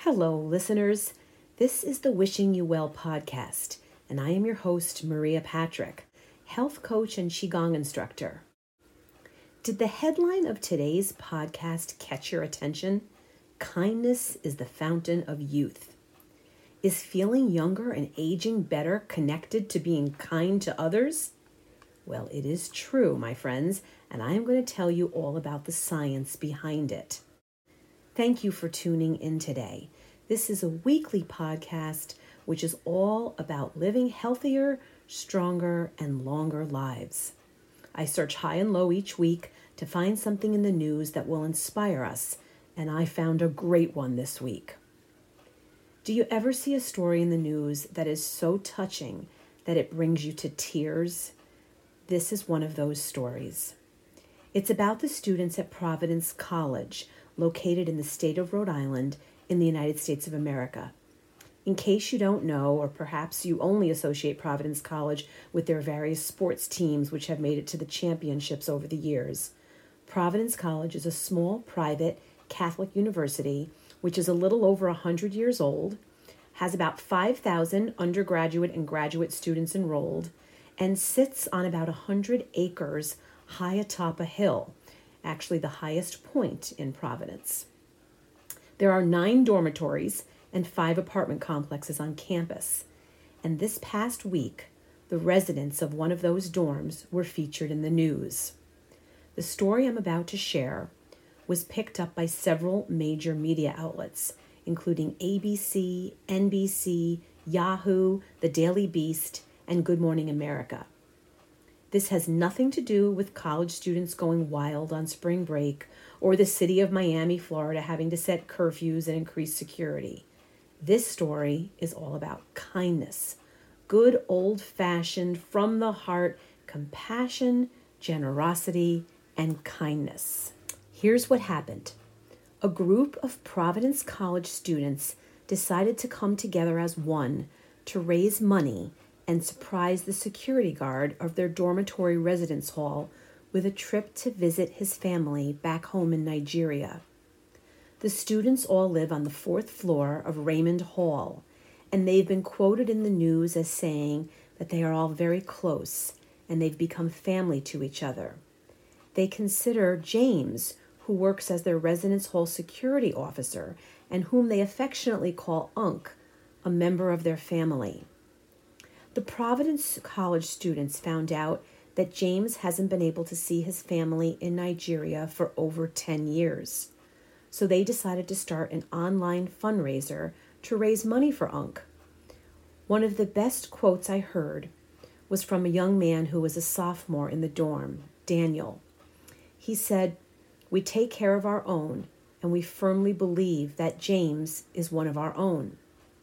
Hello, listeners. This is the Wishing You Well podcast, and I am your host, Maria Patrick, health coach and Qigong instructor. Did the headline of today's podcast catch your attention? Kindness is the fountain of youth. Is feeling younger and aging better connected to being kind to others? Well, it is true, my friends, and I am going to tell you all about the science behind it. Thank you for tuning in today. This is a weekly podcast which is all about living healthier, stronger, and longer lives. I search high and low each week to find something in the news that will inspire us, and I found a great one this week. Do you ever see a story in the news that is so touching that it brings you to tears? This is one of those stories. It's about the students at Providence College, located in the state of Rhode Island in the United States of America. In case you don't know, or perhaps you only associate Providence College with their various sports teams which have made it to the championships over the years, Providence College is a small private Catholic university which is a little over 100 years old, has about 5,000 undergraduate and graduate students enrolled, and sits on about 100 acres high atop a hill, actually the highest point in Providence. There are 9 dormitories and 5 apartment complexes on campus. And this past week, the residents of one of those dorms were featured in the news. The story I'm about to share was picked up by several major media outlets, including ABC, NBC, Yahoo, The Daily Beast, and Good Morning America. This has nothing to do with college students going wild on spring break or the city of Miami, Florida having to set curfews and increase security. This story is all about kindness, good old-fashioned, from the heart, compassion, generosity, and kindness. Here's what happened. A group of Providence College students decided to come together as one to raise money and surprise the security guard of their dormitory residence hall with a trip to visit his family back home in Nigeria. The students all live on the 4th floor of Raymond Hall, and they've been quoted in the news as saying that they are all very close and they've become family to each other. They consider James, who works as their residence hall security officer and whom they affectionately call Unc, a member of their family. The Providence College students found out that James hasn't been able to see his family in Nigeria for over 10 years. So they decided to start an online fundraiser to raise money for Unc. One of the best quotes I heard was from a young man who was a sophomore in the dorm, Daniel. He said, "We take care of our own, and we firmly believe that James is one of our own."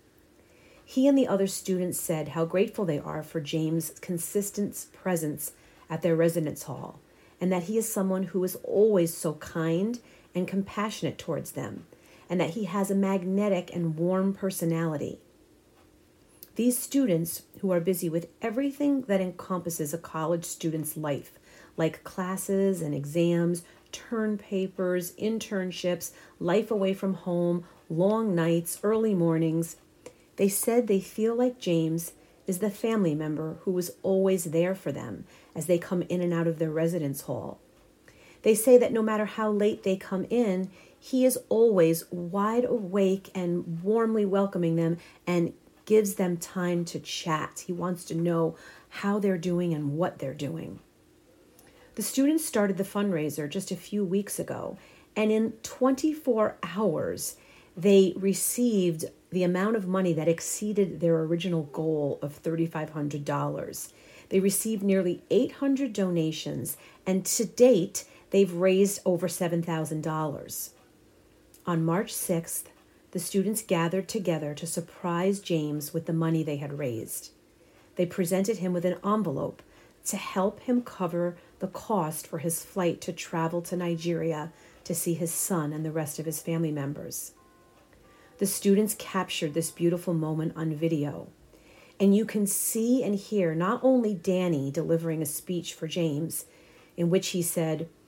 He and the other students said how grateful they are for James' consistent presence at their residence hall, and that he is someone who is always so kind and compassionate towards them, and that he has a magnetic and warm personality. These students, who are busy with everything that encompasses a college student's life, like classes and exams, term papers, internships, life away from home, long nights, early mornings, they said they feel like James is the family member who is always there for them as they come in and out of their residence hall. They say that no matter how late they come in, he is always wide awake and warmly welcoming them and gives them time to chat. He wants to know how they're doing and what they're doing. The students started the fundraiser just a few weeks ago, and in 24 hours, they received the amount of money that exceeded their original goal of $3,500. They received nearly 800 donations, and to date, they've raised over $7,000. On March 6th, the students gathered together to surprise James with the money they had raised. They presented him with an envelope to help him cover the cost for his flight to travel to Nigeria to see his son and the rest of his family members. The students captured this beautiful moment on video, and you can see and hear not only Danny delivering a speech for James, in which he said,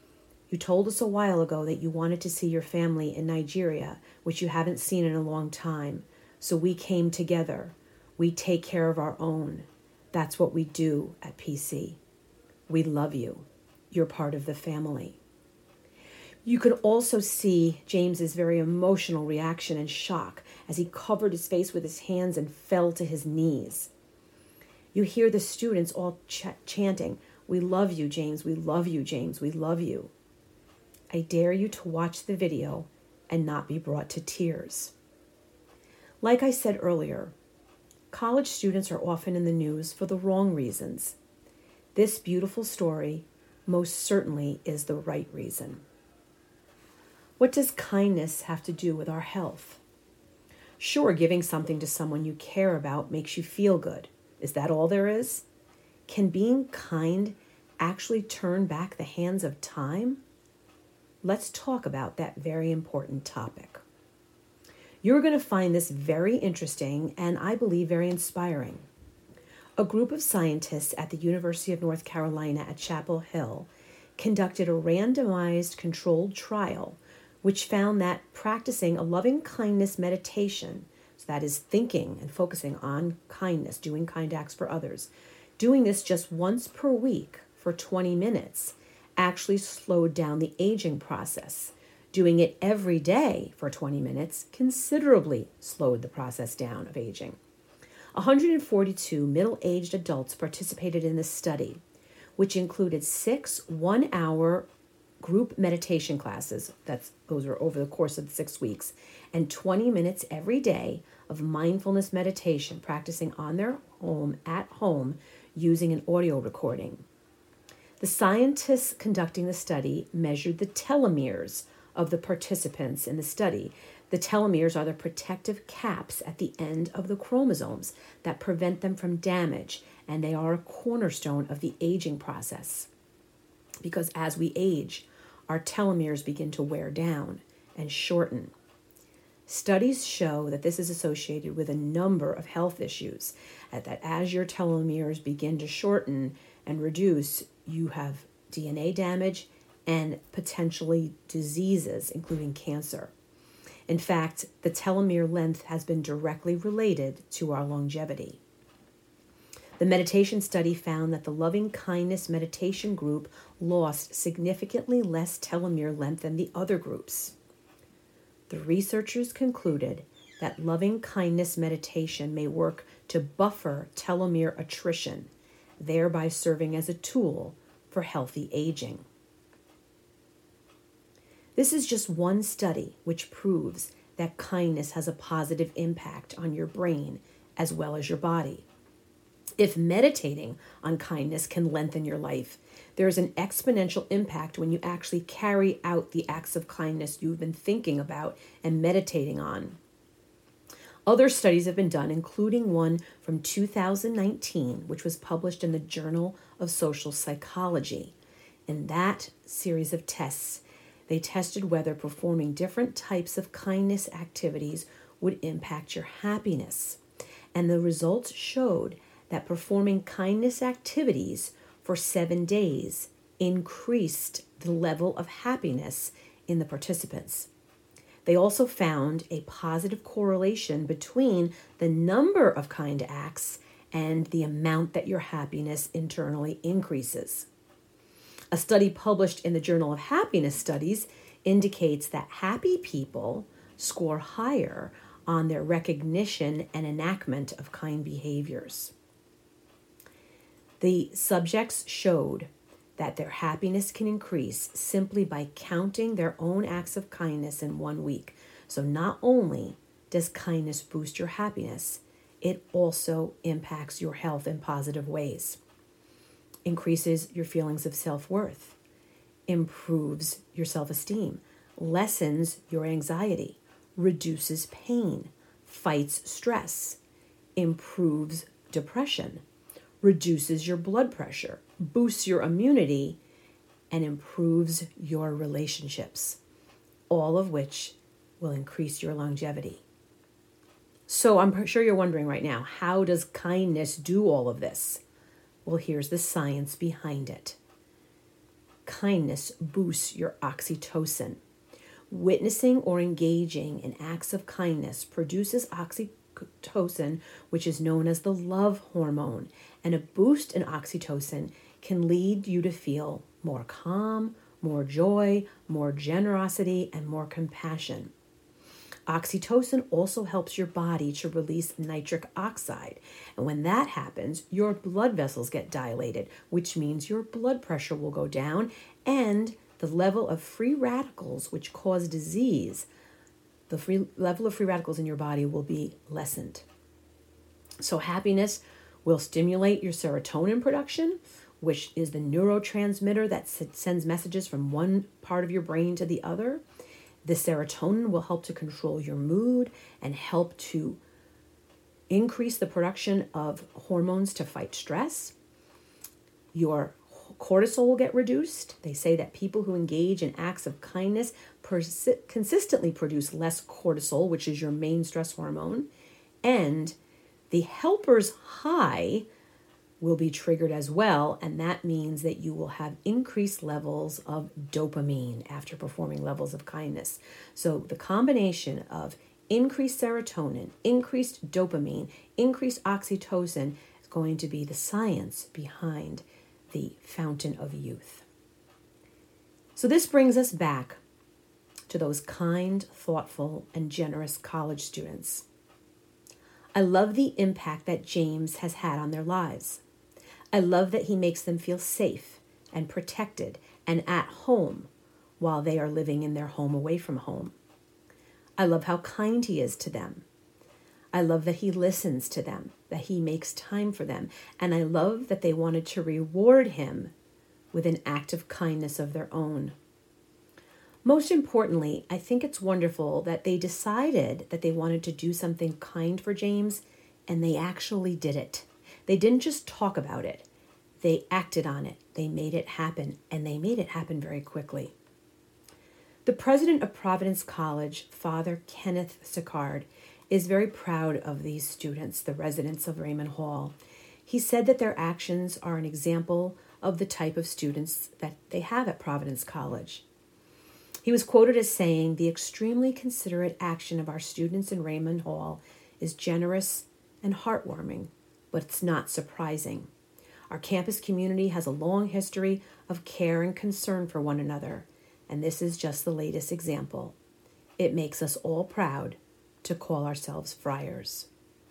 You told us a while ago that you wanted to see your family in Nigeria, which you haven't seen in a long time. So we came together. We take care of our own. That's what we do at PC. We love you. You're part of the family. You could also see James's very emotional reaction and shock as he covered his face with his hands and fell to his knees. You hear the students all chanting, "We love you, James. We love you, James. We love you." I dare you to watch the video and not be brought to tears. Like I said earlier, college students are often in the news for the wrong reasons. This beautiful story most certainly is the right reason. What does kindness have to do with our health? Sure, giving something to someone you care about makes you feel good. Is that all there is? Can being kind actually turn back the hands of time? Let's talk about that very important topic. You're going to find this very interesting and I believe very inspiring. A group of scientists at the University of North Carolina at Chapel Hill conducted a randomized controlled trial which found that practicing a loving kindness meditation, so that is thinking and focusing on kindness, doing kind acts for others, doing this just once per week for 20 minutes actually slowed down the aging process. Doing it every day for 20 minutes considerably slowed the process down of aging. 142 middle-aged adults participated in this study, which included 6 one-hour group meditation classes, those are over the course of 6 weeks, and 20 minutes every day of mindfulness meditation, practicing on their home, at home, using an audio recording. The scientists conducting the study measured the telomeres of the participants in the study. The telomeres are the protective caps at the end of the chromosomes that prevent them from damage, and they are a cornerstone of the aging process. Because as we age, our telomeres begin to wear down and shorten. Studies show that this is associated with a number of health issues, that as your telomeres begin to shorten and reduce, you have DNA damage and potentially diseases, including cancer. In fact, the telomere length has been directly related to our longevity. The meditation study found that the loving kindness meditation group lost significantly less telomere length than the other groups. The researchers concluded that loving kindness meditation may work to buffer telomere attrition, thereby serving as a tool for healthy aging. This is just one study which proves that kindness has a positive impact on your brain as well as your body. If meditating on kindness can lengthen your life, there is an exponential impact when you actually carry out the acts of kindness you've been thinking about and meditating on. Other studies have been done, including one from 2019, which was published in the Journal of Social Psychology. In that series of tests, they tested whether performing different types of kindness activities would impact your happiness. And the results showed that performing kindness activities for 7 days increased the level of happiness in the participants. They also found a positive correlation between the number of kind acts and the amount that your happiness internally increases. A study published in the Journal of Happiness Studies indicates that happy people score higher on their recognition and enactment of kind behaviors. The subjects showed that their happiness can increase simply by counting their own acts of kindness in 1 week. So not only does kindness boost your happiness, it also impacts your health in positive ways. Increases your feelings of self-worth, improves your self-esteem, lessens your anxiety, reduces pain, fights stress, improves depression, reduces your blood pressure, boosts your immunity, and improves your relationships, all of which will increase your longevity. So I'm sure you're wondering right now, how does kindness do all of this? Well, here's the science behind it. kindness boosts your oxytocin. Witnessing or engaging in acts of kindness produces oxytocin, which is known as the love hormone, and a boost in oxytocin can lead you to feel more calm, more joy, more generosity, and more compassion. Oxytocin also helps your body to release nitric oxide. And when that happens, your blood vessels get dilated, which means your blood pressure will go down and the level of free radicals, which cause disease, level of free radicals in your body will be lessened. So happiness will stimulate your serotonin production, which is the neurotransmitter that sends messages from one part of your brain to the other. The serotonin will help to control your mood and help to increase the production of hormones to fight stress. Your cortisol will get reduced. They say that people who engage in acts of kindness consistently produce less cortisol, which is your main stress hormone. And the helper's high will be triggered as well, and that means that you will have increased levels of dopamine after performing levels of kindness. So the combination of increased serotonin, increased dopamine, increased oxytocin is going to be the science behind the fountain of youth. So this brings us back to those kind, thoughtful, and generous college students. I love the impact that James has had on their lives. I love that he makes them feel safe and protected and at home while they are living in their home away from home. I love how kind he is to them. I love that he listens to them, that he makes time for them. And I love that they wanted to reward him with an act of kindness of their own. Most importantly, I think it's wonderful that they decided that they wanted to do something kind for James, and they actually did it. They didn't just talk about it. They acted on it. They made it happen, and they made it happen very quickly. The president of Providence College, Father Kenneth Sicard, is very proud of these students, the residents of Raymond Hall. He said that their actions are an example of the type of students that they have at Providence College. He was quoted as saying, "The extremely considerate action of our students in Raymond Hall is generous and heartwarming, but it's not surprising. Our campus community has a long history of care and concern for one another, and this is just the latest example. It makes us all proud to call ourselves Friars."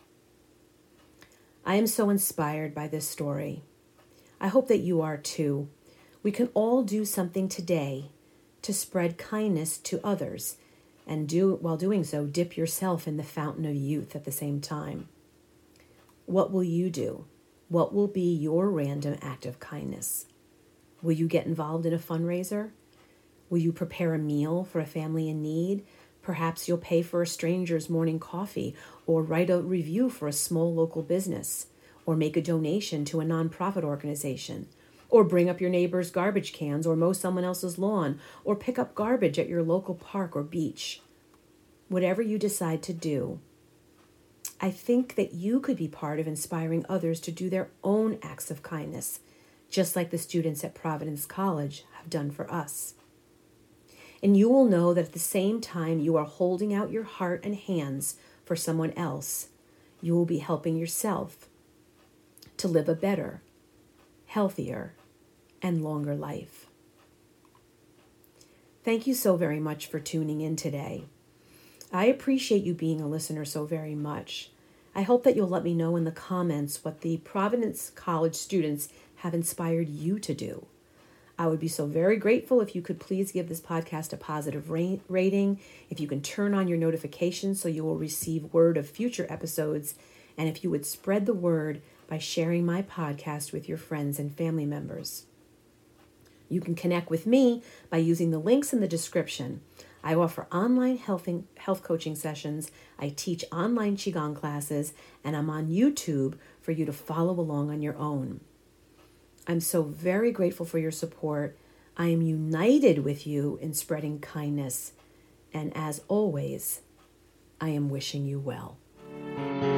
I am so inspired by this story. I hope that you are too. We can all do something today to spread kindness to others, and while doing so, dip yourself in the fountain of youth at the same time. What will you do? What will be your random act of kindness? Will you get involved in a fundraiser? Will you prepare a meal for a family in need? Perhaps you'll pay for a stranger's morning coffee, or write a review for a small local business, or make a donation to a nonprofit organization, or bring up your neighbor's garbage cans, or mow someone else's lawn, or pick up garbage at your local park or beach. Whatever you decide to do, I think that you could be part of inspiring others to do their own acts of kindness, just like the students at Providence College have done for us. And you will know that at the same time you are holding out your heart and hands for someone else, you will be helping yourself to live a better, healthier, and longer life. Thank you so very much for tuning in today. I appreciate you being a listener so very much. I hope that you'll let me know in the comments what the Providence College students have inspired you to do. I would be so very grateful if you could please give this podcast a positive rating, if you can turn on your notifications so you will receive word of future episodes, and if you would spread the word by sharing my podcast with your friends and family members. You can connect with me by using the links in the description. I offer online health coaching sessions, I teach online Qigong classes, and I'm on YouTube for you to follow along on your own. I'm so very grateful for your support. I am united with you in spreading kindness. And as always, I am wishing you well.